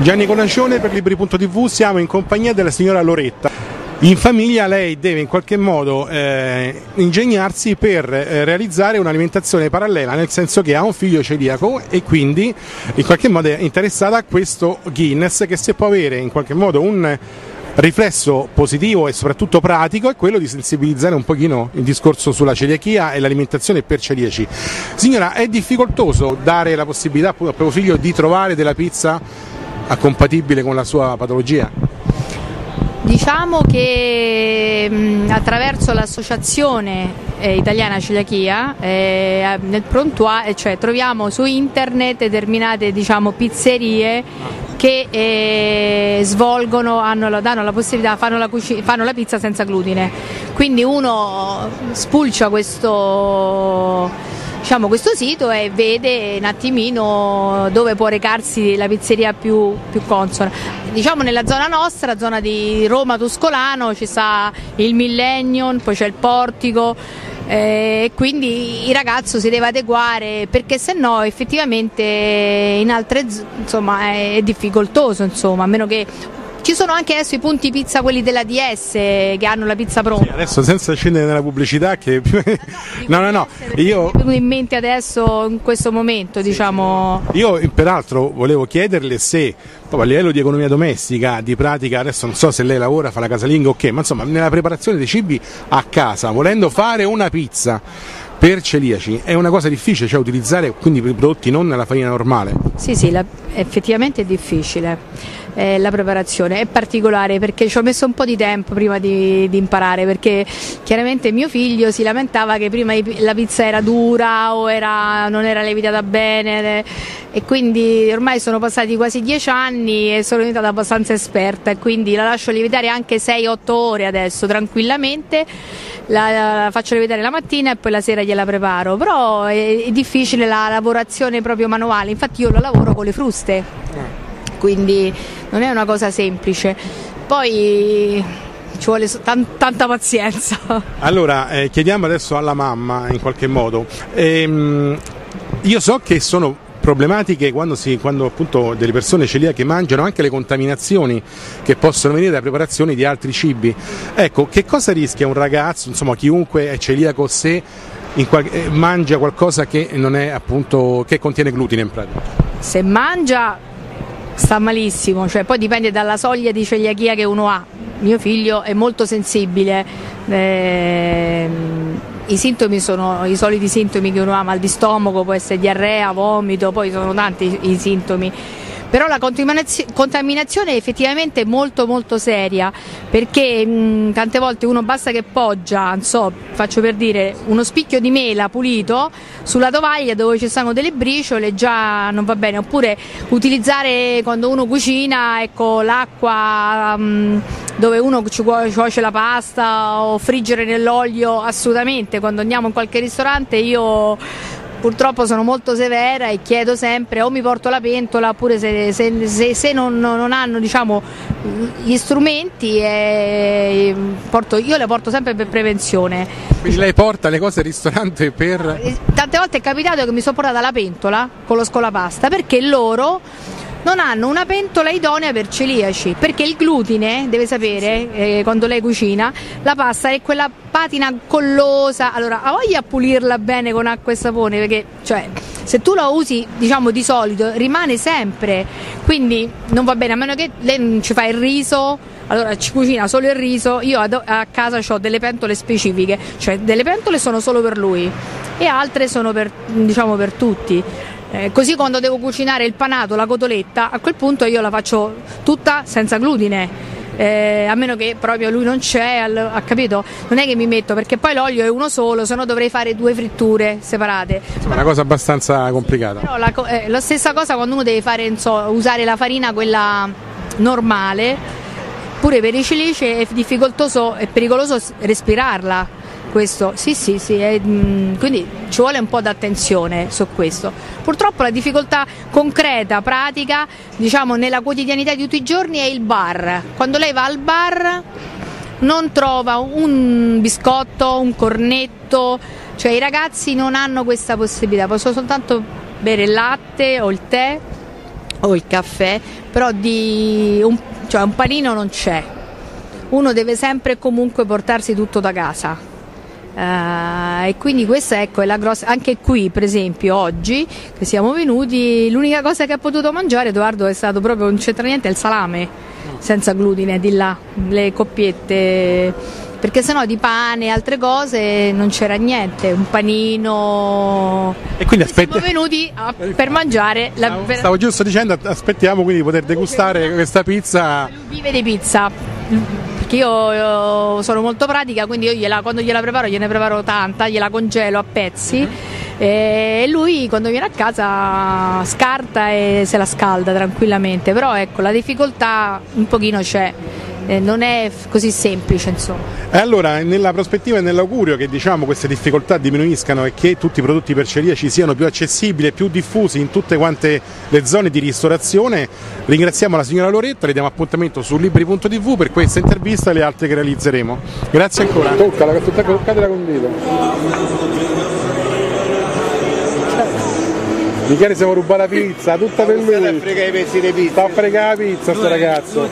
Gianni Conancione per Libri.tv, siamo in compagnia della signora Loretta. In famiglia lei deve in qualche modo ingegnarsi per realizzare un'alimentazione parallela, nel senso che ha un figlio celiaco e quindi in qualche modo è interessata a questo Guinness, che se può avere in qualche modo un riflesso positivo e soprattutto pratico è quello di sensibilizzare un pochino il discorso sulla celiachia e l'alimentazione per celiaci. Signora, è difficoltoso dare la possibilità appunto al proprio figlio di trovare della pizza compatibile con la sua patologia? Diciamo che attraverso l'associazione italiana celiachia nel prontuario, cioè troviamo su internet determinate pizzerie che danno la possibilità, fanno la pizza senza glutine, quindi uno spulcia questo sito e vede un attimino dove può recarsi la pizzeria più consona. Nella zona nostra, zona di Roma Tuscolano, ci sta il Millennium, poi c'è il Portico, quindi il ragazzo si deve adeguare, perché se no effettivamente in altre è difficoltoso, a meno che ci sono anche adesso i punti pizza, quelli della DS, che hanno la pizza pronta. Sì, adesso senza scendere nella pubblicità che no, io mi in mente adesso in questo momento, Io peraltro volevo chiederle se proprio a livello di economia domestica, di pratica, adesso non so se lei lavora, fa la casalinga o che, ma insomma nella preparazione dei cibi a casa, volendo fare una pizza per celiaci, è una cosa difficile, cioè utilizzare quindi i prodotti non la farina normale? Sì, effettivamente è difficile. La preparazione è particolare, perché ci ho messo un po' di tempo prima di imparare, perché chiaramente mio figlio si lamentava che prima la pizza era dura o non era lievitata bene, e quindi ormai sono passati quasi 10 anni e sono diventata abbastanza esperta, e quindi la lascio lievitare anche 6-8 ore adesso tranquillamente, la faccio lievitare la mattina e poi la sera gliela preparo, però è difficile la lavorazione proprio manuale, infatti io la lavoro con le fruste, quindi non è una cosa semplice, poi ci vuole tanta pazienza. Allora chiediamo adesso alla mamma in qualche modo, io so che sono problematiche quando appunto delle persone celiache mangiano anche le contaminazioni che possono venire da preparazioni di altri cibi. Ecco, che cosa rischia un ragazzo, chiunque è celiaco, se mangia qualcosa che non è appunto, che contiene glutine in pratica? Se mangia sta malissimo, poi dipende dalla soglia di celiachia che uno ha. Mio figlio è molto sensibile, i sintomi sono i soliti sintomi che uno ha: mal di stomaco, può essere diarrea, vomito, poi sono tanti i sintomi. Però la contaminazione è effettivamente molto molto seria, perché tante volte uno basta che poggia, faccio per dire, uno spicchio di mela pulito sulla tovaglia dove ci sono delle briciole, già non va bene. Oppure utilizzare, quando uno cucina, l'acqua dove uno ci cuoce la pasta, o friggere nell'olio, assolutamente. Quando andiamo in qualche ristorante io purtroppo sono molto severa e chiedo sempre, o mi porto la pentola, oppure se non hanno gli strumenti, io le porto sempre per prevenzione. Quindi lei porta le cose al ristorante per... Tante volte è capitato che mi sono portata la pentola con lo scolapasta, perché loro non hanno una pentola idonea per celiaci, perché il glutine, deve sapere, quando lei cucina, la pasta è quella patina collosa, allora ha voglia a pulirla bene con acqua e sapone, perché se tu la usi di solito rimane sempre, quindi non va bene, a meno che lei non ci fa il riso, allora ci cucina solo il riso. Io a casa ho delle pentole specifiche, delle pentole sono solo per lui e altre sono per tutti. Così quando devo cucinare il panato, la cotoletta, a quel punto io la faccio tutta senza glutine, a meno che proprio lui non c'è, ha capito? Non è che mi metto, perché poi l'olio è uno solo, se no dovrei fare 2 fritture separate. È una cosa abbastanza complicata. Però la stessa cosa quando uno deve fare, usare la farina quella normale, pure per i celiaci è difficoltoso e pericoloso respirarla. Questo sì, quindi ci vuole un po' d'attenzione su questo. Purtroppo la difficoltà concreta, pratica, nella quotidianità di tutti i giorni è il bar. Quando lei va al bar non trova un biscotto, un cornetto, i ragazzi non hanno questa possibilità, possono soltanto bere il latte o il tè, o il caffè, però cioè un panino non c'è. Uno deve sempre e comunque portarsi tutto da casa. E quindi questa, ecco, è la grossa. Anche qui, per esempio, oggi che siamo venuti, l'unica cosa che ha potuto mangiare Edoardo è stato proprio, non c'entra niente, è il salame senza glutine di là, le coppiette, perché sennò di pane e altre cose non c'era niente, un panino. E quindi siamo venuti per mangiare. Stavo giusto dicendo, aspettiamo quindi di poter degustare questa pizza. Vive di pizza. Perché io sono molto pratica, quindi io quando gliela preparo gliene preparo tanta, gliela congelo a pezzi, e lui quando viene a casa scarta e se la scalda tranquillamente, però ecco, la difficoltà un pochino c'è. Non è così semplice, insomma. E allora, nella prospettiva e nell'augurio che queste difficoltà diminuiscano e che tutti i prodotti per celiaci siano più accessibili e più diffusi in tutte quante le zone di ristorazione, ringraziamo la signora Loretta, le diamo appuntamento su libri.tv per questa intervista e le altre che realizzeremo. Grazie ancora. Toccatela con dito. Michele, siamo rubati la pizza, tutta per lui. Sta a fregare i pezzi di pizza. Sta a fregare la pizza sto ragazzo.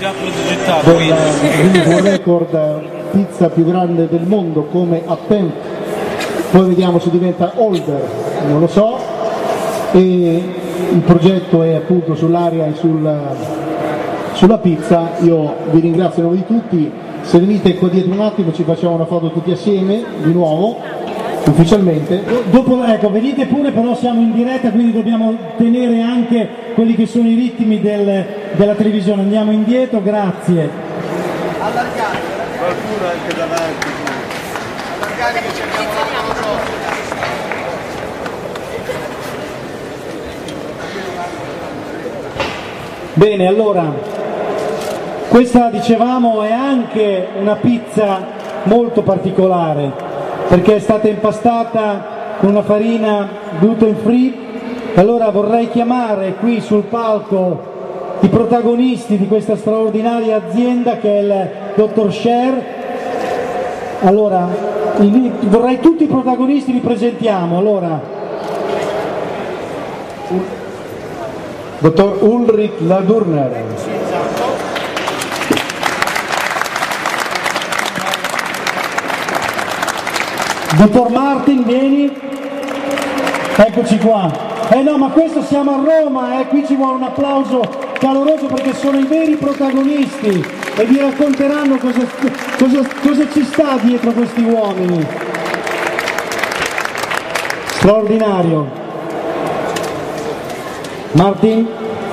Un record, pizza più grande del mondo come attempt. Poi vediamo se diventa holder, non lo so. E il progetto è appunto sull'aria e sulla pizza. Io vi ringrazio a nome di tutti. Se venite qua dietro un attimo ci facciamo una foto tutti assieme, di nuovo. Ufficialmente. Dopo, ecco, venite pure, però siamo in diretta, quindi dobbiamo tenere anche quelli che sono i ritmi della televisione. Andiamo indietro, grazie. Allargate, qualcuno anche davanti. Allargate che cerchiamo Bene, allora, questa dicevamo è anche una pizza molto particolare, perché è stata impastata con una farina gluten free. Allora vorrei chiamare qui sul palco i protagonisti di questa straordinaria azienda che è il dottor Scher. Allora vorrei tutti i protagonisti li presentiamo. Allora, dottor Ulrich Ladurner, dottor Martin, vieni, eccoci qua. No, ma questo siamo a Roma, qui ci vuole un applauso caloroso perché sono i veri protagonisti e vi racconteranno cosa ci sta dietro questi uomini. Straordinario. Martin?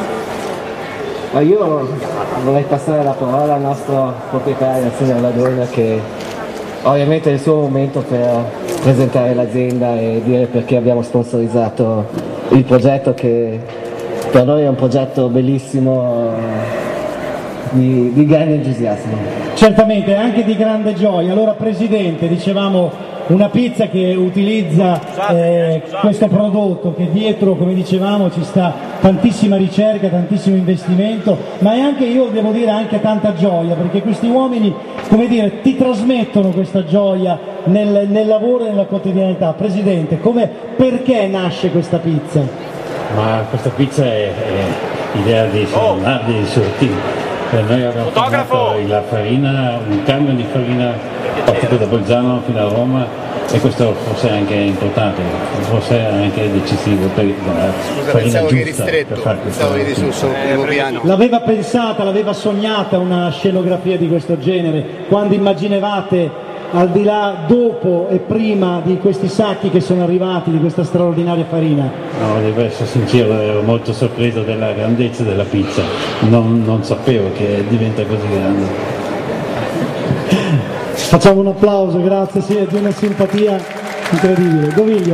Io vorrei passare la parola al nostro proprietario, al signor Ladurner, che ovviamente è il suo momento per presentare l'azienda e dire perché abbiamo sponsorizzato il progetto, che per noi è un progetto bellissimo, di grande entusiasmo. Certamente, anche di grande gioia. Allora Presidente, dicevamo una pizza che utilizza questo prodotto, che dietro, come dicevamo, ci sta tantissima ricerca, tantissimo investimento, ma è anche, io devo dire, anche tanta gioia, perché questi uomini, come dire, ti trasmettono questa gioia nel lavoro e nella quotidianità. Presidente, perché nasce questa pizza? Ma questa pizza è idea di Leonardo di Sortini. Noi abbiamo fatto la farina, un cambio di farina partito da Bolzano fino a Roma, e questo forse è anche importante, forse è anche decisivo per la farina giusta per fare questo. L'aveva pensata, l'aveva sognata una scenografia di questo genere quando immaginavate, al di là, dopo e prima di questi sacchi che sono arrivati, di questa straordinaria farina? No, devo essere sincero, ero molto sorpreso della grandezza della pizza, non sapevo che diventa così grande. Facciamo un applauso, grazie, sì, è di una simpatia incredibile. Goviglio.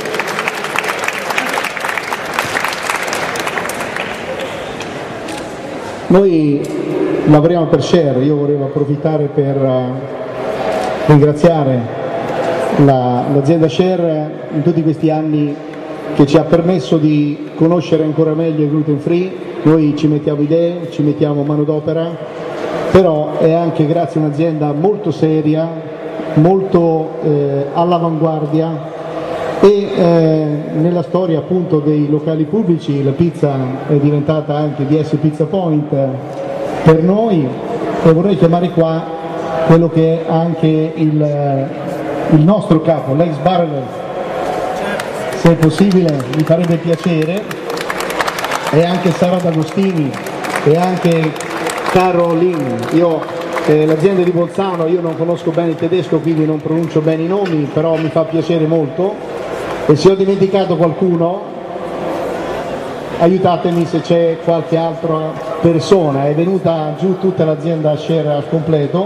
Noi lavoriamo per Scher. Io volevo approfittare per ringraziare l'azienda Scher in tutti questi anni, che ci ha permesso di conoscere ancora meglio il gluten free. Noi ci mettiamo idee, ci mettiamo manodopera, però è anche grazie a un'azienda molto seria, molto all'avanguardia, E nella storia appunto dei locali pubblici la pizza è diventata anche DS Pizza Point per noi, e vorrei chiamare qua quello che è anche il nostro capo, l'ex barreler, se è possibile, mi farebbe piacere, e anche Sara D'Agostini e anche Caroline. L'azienda di Bolzano, io non conosco bene il tedesco, quindi non pronuncio bene i nomi, però mi fa piacere molto, e se ho dimenticato qualcuno aiutatemi se c'è qualche altra persona. È venuta giù tutta l'azienda Share al completo,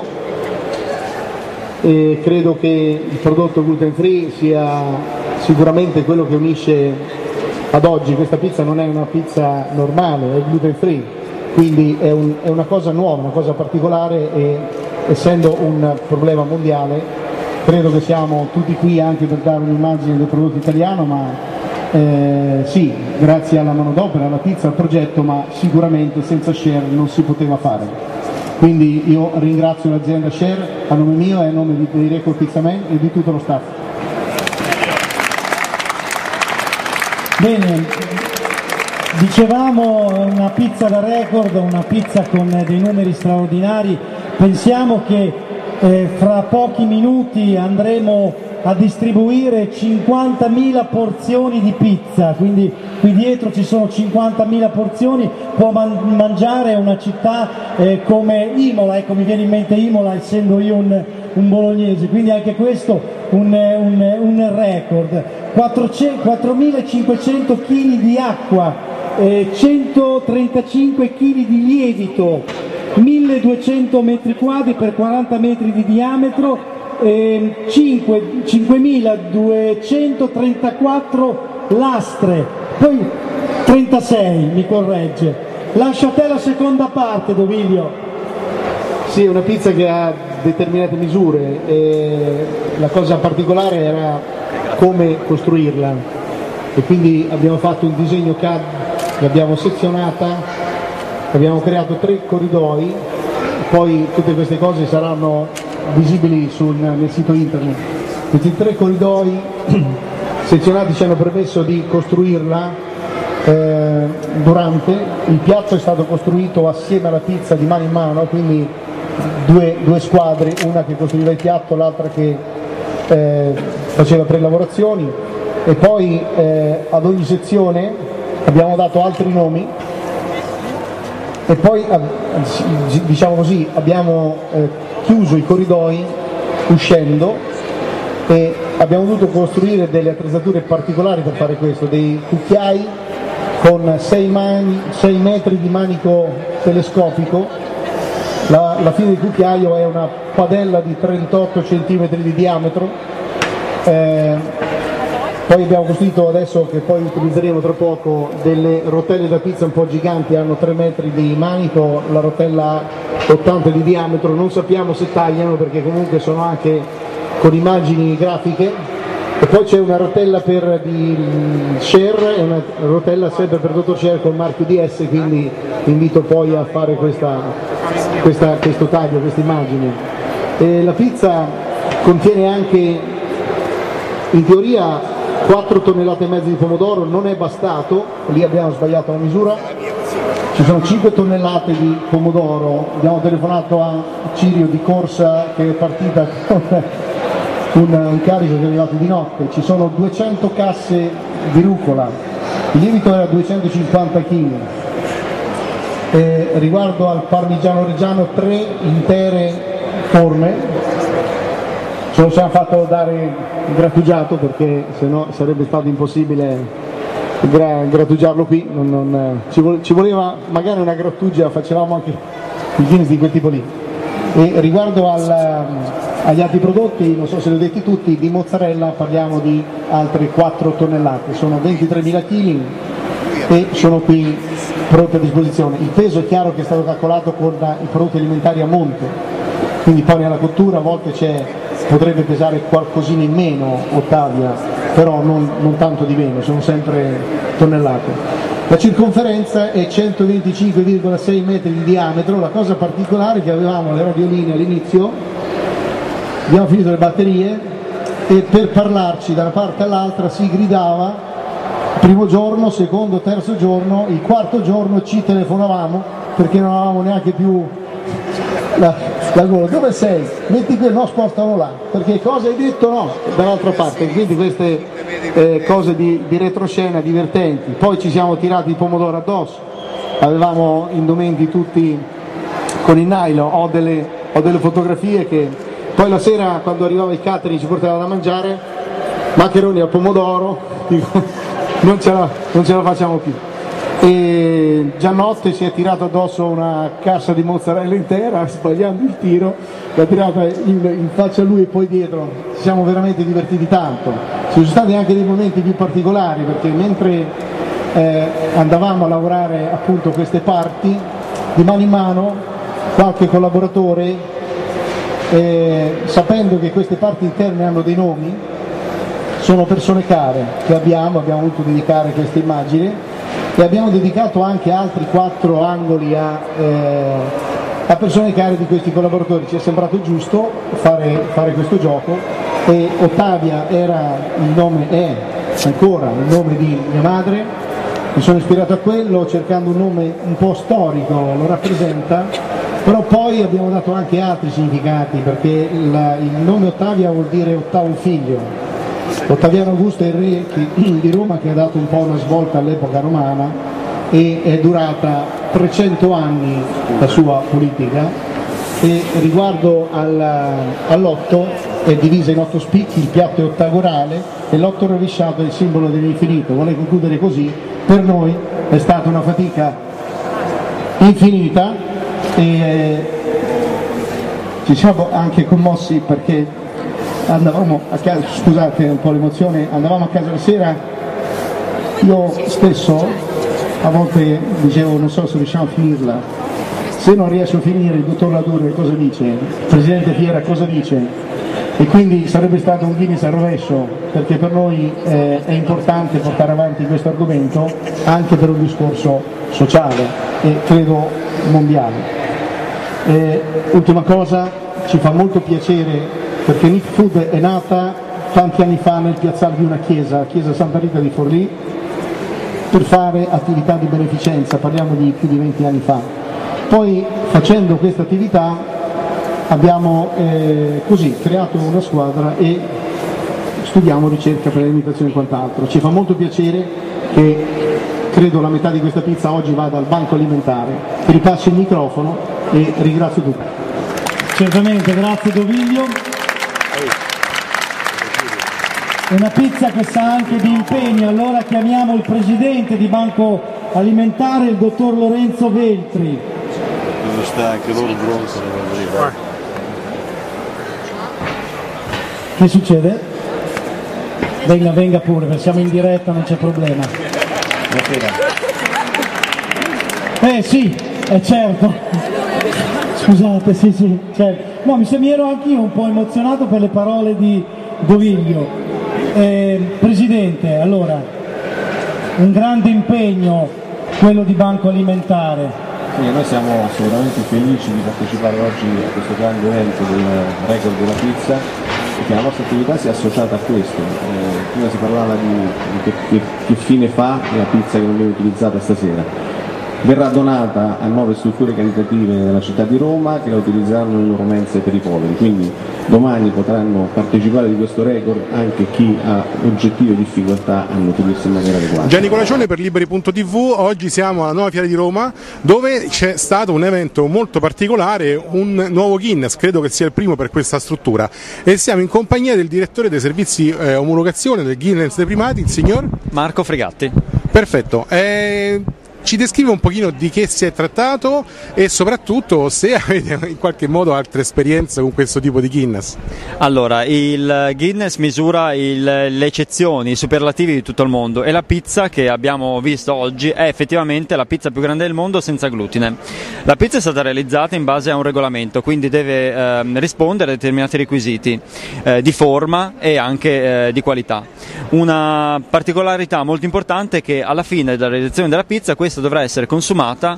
e credo che il prodotto gluten free sia sicuramente quello che unisce ad oggi. Questa pizza non è una pizza normale, è gluten free, quindi è una cosa nuova, una cosa particolare, e essendo un problema mondiale credo che siamo tutti qui anche per dare un'immagine del prodotto italiano, ma sì, grazie alla manodopera, alla pizza, al progetto, ma sicuramente senza Share non si poteva fare. Quindi io ringrazio l'azienda Share a nome mio e a nome di Record Pizza Man e di tutto lo staff. Bene, dicevamo una pizza da record, una pizza con dei numeri straordinari. Pensiamo che fra pochi minuti andremo a distribuire 50.000 porzioni di pizza, quindi qui dietro ci sono 50.000 porzioni, può mangiare una città come Imola, ecco, mi viene in mente Imola essendo io un bolognese, quindi anche questo un record. 4.500 kg di acqua, 135 kg di lievito, 1.200 metri quadri per 40 metri di diametro, 5.234 lastre, poi 36 mi corregge. Lascia a te la seconda parte, Dovilio. Sì, è una pizza che ha determinate misure, e la cosa particolare era come costruirla, e quindi abbiamo fatto un disegno CAD, l'abbiamo sezionata, abbiamo creato 3 corridoi, poi tutte queste cose saranno visibili nel sito internet. Questi 3 corridoi sezionati ci hanno permesso di costruirla durante. Il piatto è stato costruito assieme alla pizza di mano in mano, quindi due squadre, una che costruiva il piatto, l'altra che faceva prelavorazioni, e poi ad ogni sezione abbiamo dato altri nomi, e poi diciamo così abbiamo chiuso i corridoi uscendo, e abbiamo dovuto costruire delle attrezzature particolari per fare questo, dei cucchiai con 6 metri di manico telescopico. La fine del cucchiaio è una padella di 38 cm di diametro. Poi abbiamo costruito, adesso che poi utilizzeremo tra poco, delle rotelle da pizza un po' giganti, hanno 3 metri di manico, la rotella ha 80 di diametro, non sappiamo se tagliano perché comunque sono anche con immagini grafiche. E poi c'è una rotella di Share e una rotella sempre per Dottor Share col marchio DS, quindi invito poi a fare questo taglio, queste immagini. E la pizza contiene anche, in teoria, 4 tonnellate e mezzo di pomodoro, non è bastato, lì abbiamo sbagliato la misura, ci sono 5 tonnellate di pomodoro. Abbiamo telefonato a Cirio di corsa che è partita con un carico che è arrivato di notte, ci sono 200 casse di rucola, il lievito era 250 kg. Riguardo al parmigiano reggiano, 3 intere forme, ce lo siamo fatto dare grattugiato perché sennò sarebbe stato impossibile grattugiarlo qui, ci voleva magari una grattugia, facevamo anche i Guinness di quel tipo lì. E riguardo agli altri prodotti, non so se li ho detti tutti, di mozzarella parliamo di altre 4 tonnellate, sono 23.000 kg e sono qui pronte a disposizione. Il peso è chiaro che è stato calcolato con i prodotti alimentari a monte, quindi poi nella cottura a volte potrebbe pesare qualcosina in meno, Ottavia, però non tanto di meno, sono sempre tonnellate. La circonferenza è 125,6 metri di diametro. La cosa particolare è che avevamo le radioline all'inizio, abbiamo finito le batterie e per parlarci da una parte all'altra si gridava. Primo giorno, secondo, terzo giorno, il quarto giorno ci telefonavamo perché non avevamo neanche più la gola. Dove sei? Metti qui, no, spostalo là, perché cosa hai detto? No, dall'altra parte. Quindi queste cose di retroscena divertenti. Poi ci siamo tirati il pomodoro addosso, avevamo indumenti tutti con il nylon, ho delle fotografie che poi la sera quando arrivava il catering ci portava da mangiare, maccheroni al pomodoro, dico, non ce la facciamo più. E Giannotte si è tirato addosso una cassa di mozzarella intera, sbagliando il tiro, l'ha tirata in faccia a lui e poi dietro. Ci siamo veramente divertiti tanto. Ci sono stati anche dei momenti più particolari, perché mentre andavamo a lavorare appunto queste parti, di mano in mano qualche collaboratore, sapendo che queste parti interne hanno dei nomi, sono persone care che abbiamo voluto dedicare questa immagine e abbiamo dedicato anche altri 4 angoli a persone care di questi collaboratori. Ci è sembrato giusto fare questo gioco e Ottavia è ancora il nome di mia madre, mi sono ispirato a quello cercando un nome un po' storico, lo rappresenta, però poi abbiamo dato anche altri significati, perché il nome Ottavia vuol dire ottavo figlio. Ottaviano Augusto è il re di Roma che ha dato un po' una svolta all'epoca romana e è durata 300 anni la sua politica. E riguardo all'otto è divisa in 8 spicchi, il piatto è ottagorale e l'8 rovesciato è il simbolo dell'infinito. Vorrei concludere così, per noi è stata una fatica infinita e ci siamo anche commossi perché andavamo a casa, scusate un po' l'emozione, andavamo a casa la sera, io stesso a volte dicevo non so se riusciamo a finirla, se non riesco a finire il dottor Ladurre cosa dice, il presidente Fiera cosa dice, e quindi sarebbe stato un Guinness al rovescio, perché per noi è importante portare avanti questo argomento anche per un discorso sociale e credo mondiale. Ultima cosa, ci fa molto piacere perché Nick Food è nata tanti anni fa nel piazzale di una chiesa, la chiesa Santa Rita di Forlì, per fare attività di beneficenza, parliamo di più di 20 anni fa. Poi facendo questa attività abbiamo così creato una squadra e studiamo ricerca per l'alimentazione e quant'altro. Ci fa molto piacere che credo la metà di questa pizza oggi vada al banco alimentare. Ti ripasso il microfono e ringrazio tutti. Certamente, grazie Doviglio. Una pizza che sa anche di impegno, allora chiamiamo il presidente di Banco Alimentare, il dottor Lorenzo Veltri. Dove sta anche loro pronto? Che succede? Venga pure, perché siamo in diretta, non c'è problema. Sì, è certo. Scusate, sì, certo. No, mi ero anch'io un po' emozionato per le parole di Doviglio. Presidente, allora, un grande impegno quello di Banco Alimentare. Sì, noi siamo assolutamente felici di partecipare oggi a questo grande evento del record della pizza e che la nostra attività sia associata a questo. Prima si parlava di che fine fa la pizza che non viene utilizzata stasera. Verrà donata a 9 strutture caritative della città di Roma che la utilizzeranno nelle loro mense per i poveri, quindi domani potranno partecipare di questo record anche chi ha oggettive difficoltà a nutrirsi in maniera adeguata. Gianni Colaccione per Liberi.tv, oggi siamo alla Nuova Fiera di Roma dove c'è stato un evento molto particolare, un nuovo Guinness, credo che sia il primo per questa struttura, e siamo in compagnia del direttore dei servizi omologazione del Guinness dei primati, il signor Marco Fregatti. Perfetto. Ci descrive un pochino di che si è trattato e soprattutto se avete in qualche modo altre esperienze con questo tipo di Guinness. Allora, il Guinness misura le eccezioni, i superlativi di tutto il mondo e la pizza che abbiamo visto oggi è effettivamente la pizza più grande del mondo senza glutine. La pizza è stata realizzata in base a un regolamento, quindi deve rispondere a determinati requisiti di forma e anche di qualità. Una particolarità molto importante è che alla fine della realizzazione della pizza questa dovrà essere consumata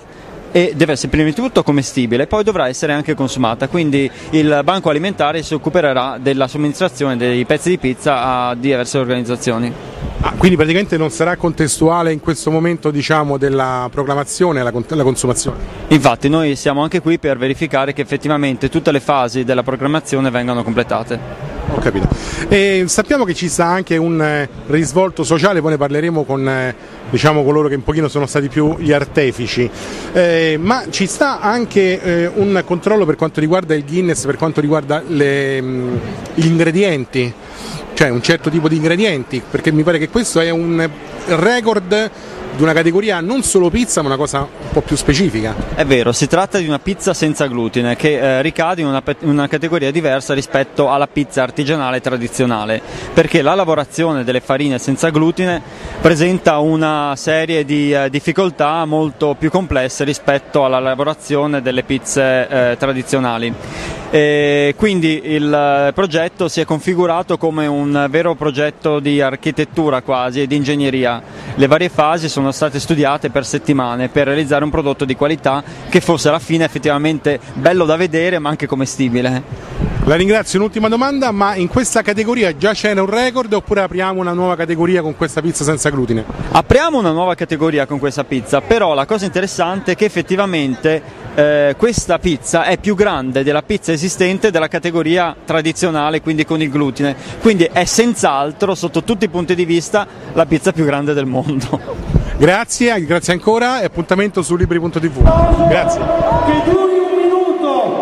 e deve essere prima di tutto commestibile, poi dovrà essere anche consumata, quindi il banco alimentare si occuperà della somministrazione dei pezzi di pizza a diverse organizzazioni. Quindi praticamente non sarà contestuale in questo momento, diciamo, della proclamazione alla consumazione? Infatti noi siamo anche qui per verificare che effettivamente tutte le fasi della proclamazione vengano completate. Ho capito. E sappiamo che ci sta anche un risvolto sociale, poi ne parleremo con diciamo coloro che un pochino sono stati più gli artefici, ma ci sta anche un controllo per quanto riguarda il Guinness, per quanto riguarda gli ingredienti, cioè un certo tipo di ingredienti, perché mi pare che questo è un record di una categoria non solo pizza, ma una cosa un po' più specifica. È vero, si tratta di una pizza senza glutine che ricade in una categoria diversa rispetto alla pizza artigianale tradizionale, perché la lavorazione delle farine senza glutine presenta una serie di difficoltà molto più complesse rispetto alla lavorazione delle pizze tradizionali. E quindi il progetto si è configurato come un vero progetto di architettura quasi e di ingegneria. Le varie fasi sono state studiate per settimane per realizzare un prodotto di qualità che fosse alla fine effettivamente bello da vedere ma anche commestibile. La ringrazio. Un'ultima domanda, ma in questa categoria già c'era un record oppure apriamo una nuova categoria con questa pizza senza glutine? Apriamo una nuova categoria con questa pizza, però la cosa interessante è che effettivamente questa pizza è più grande della pizza esistente della categoria tradizionale, quindi con il glutine, quindi è senz'altro sotto tutti i punti di vista la pizza più grande del mondo. Grazie, grazie ancora e appuntamento su Libri.tv. Grazie. Che duri un minuto.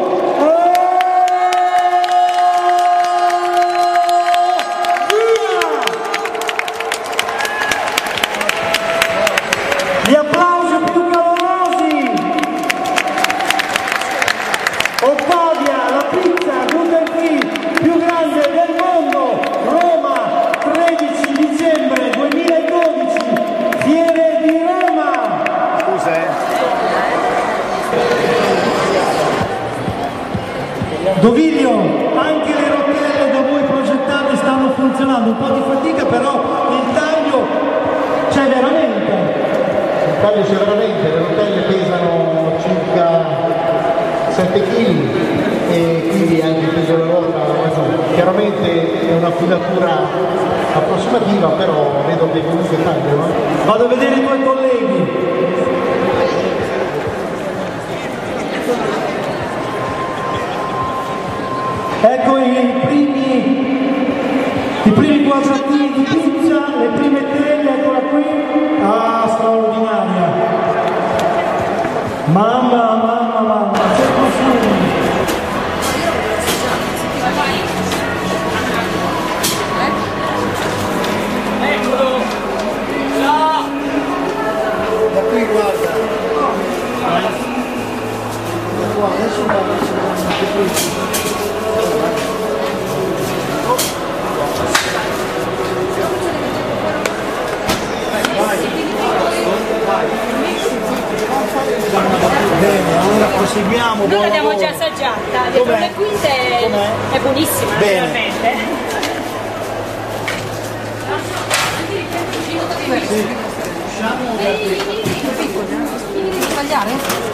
Gli applausi più calorosi. Ottavia, la pizza gluten free più grande del mondo. Roma, 13 dicembre 2012. Fiere di Roma. Dovilio, anche le rotelle da voi progettate stanno funzionando, un po' di fatica però il taglio c'è veramente. Il taglio c'è veramente, le rotelle pesano circa 7 kg e quindi anche il peso della ruota chiaramente è una filatura approssimativa, però vedo che comunque tagliano. Vado a vedere i tuoi colleghi. Ecco i primi quadratini di pizza, le prime teglie, eccola qui. Ah, straordinaria. Mamma, che profumi. Eccolo! No! Da qui guarda. Adesso Bene, allora proseguiamo. Noi l'abbiamo già assaggiata, le prime quinte è buonissima, veramente. Riusciamo a sbagliare?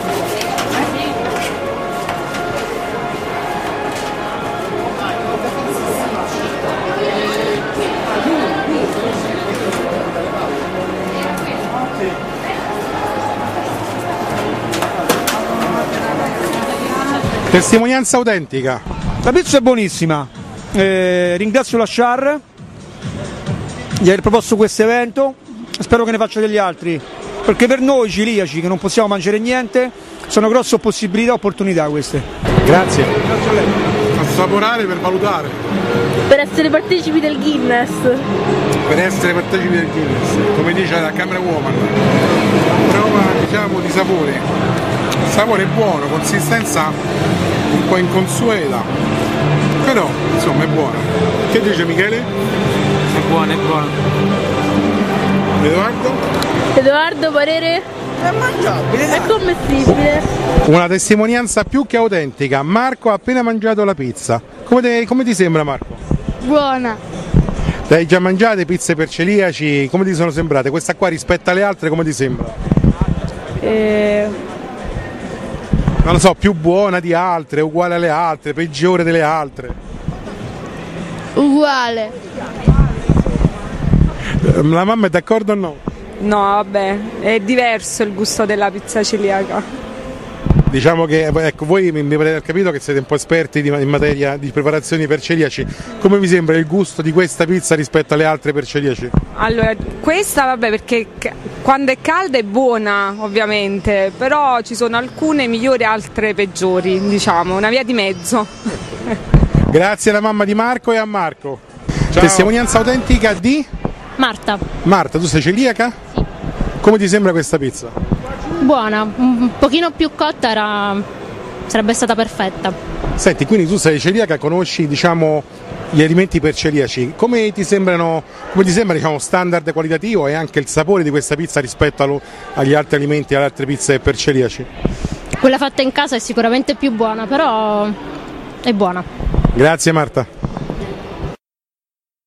Testimonianza autentica. La pizza è buonissima, ringrazio la Char di aver proposto questo evento, spero che ne faccia degli altri, perché per noi celiaci che non possiamo mangiare niente sono grosse possibilità e opportunità queste. Grazie. Grazie a lei. Assaporare per valutare. Per essere partecipi del Guinness. Per essere partecipi del Guinness, come dice la Camera Woman. Prova, diciamo, di sapore. Il sapore è buono, consistenza un po' inconsueta, però insomma è buona. Che dice Michele? È buona, è buona. Edoardo? Edoardo, parere? È mangiabile. È commestibile. Una testimonianza più che autentica. Marco ha appena mangiato la pizza. Come ti sembra, Marco? Buona. Le hai già mangiate pizze per celiaci? Come ti sono sembrate? Questa qua rispetto alle altre come ti sembra? non lo so, più buona di altre, uguale alle altre, peggiore delle altre? Uguale. La mamma è d'accordo o no? No, vabbè, è diverso il gusto della pizza celiaca. Diciamo che ecco, voi mi pare aver capito che siete un po' esperti in materia di preparazioni per celiaci. Come vi sembra il gusto di questa pizza rispetto alle altre per celiaci? Allora, questa vabbè, perché quando è calda è buona ovviamente, però ci sono alcune migliori e altre peggiori, diciamo, una via di mezzo. Grazie alla mamma di Marco e a Marco. Ciao. Testimonianza autentica di? Marta. Marta, tu sei celiaca? Sì. Come ti sembra questa pizza? Buona, un pochino più cotta sarebbe stata perfetta. Senti, quindi tu sei celiaca, conosci diciamo gli alimenti per celiaci, come ti sembra diciamo, standard qualitativo e anche il sapore di questa pizza rispetto agli altri alimenti, alle altre pizze per celiaci? Quella fatta in casa è sicuramente più buona, però è buona. Grazie Marta.